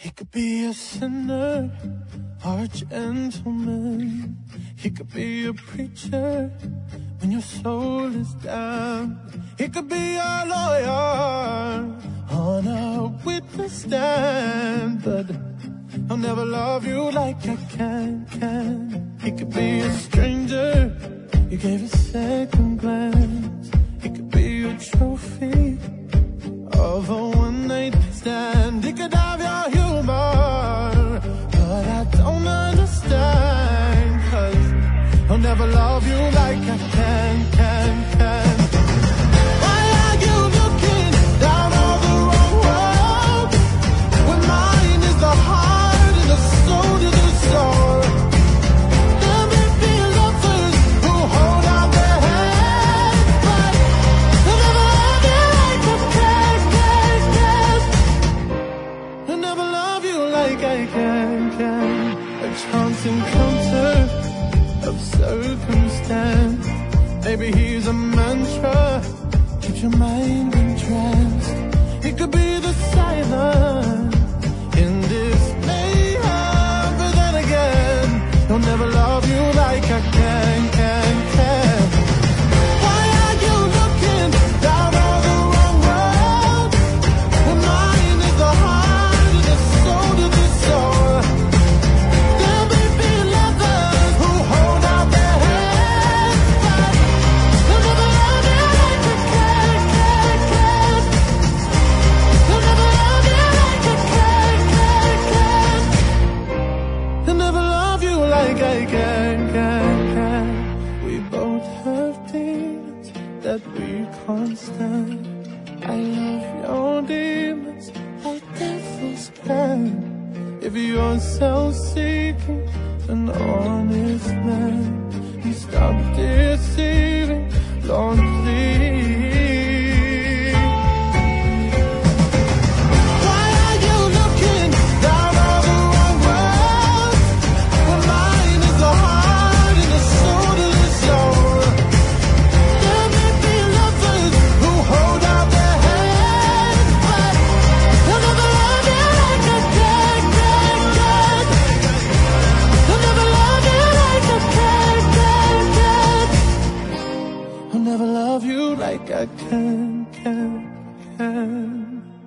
He could be a sinner or a gentleman. He could be a preacher when your soul is down. He could be a lawyer on a witness stand, but I'll never love you like I can. He could be a stranger you gave a second glance. He could be a trophy of a one-night stand. He could have your humor, but I don't understand, 'cause I'll never love you like I can. Why are you looking down on the wrong road when mine is the heart and the soul to the soul? There may be lovers who hold out their hands, but I'll never love you like I can. I'll never love you like I can. A chance encounter of circumstance. Maybe he's a mantra, keeps your mind entranced. It could be the silence in this mayhem, but then again, he'll never love you like I can. Why are you looking down on the wrong road when mine is the heart and the soul to the soul? There may be lovers who hold out their hands, but they'll never love you like I can. They'll never love you like I can. They'll never love you like I can. We both have demons that we can't stand. I love your demons like devils can. If you're self-seeking, an honest man, you stop deceiving, Lord, please. Why are you looking down on the wrong road when mine is the heart and the soul to the soul? There may be lovers who hold out their hands, but they'll never love you like I can. They'll never love you like I can. I'll never love you like I can.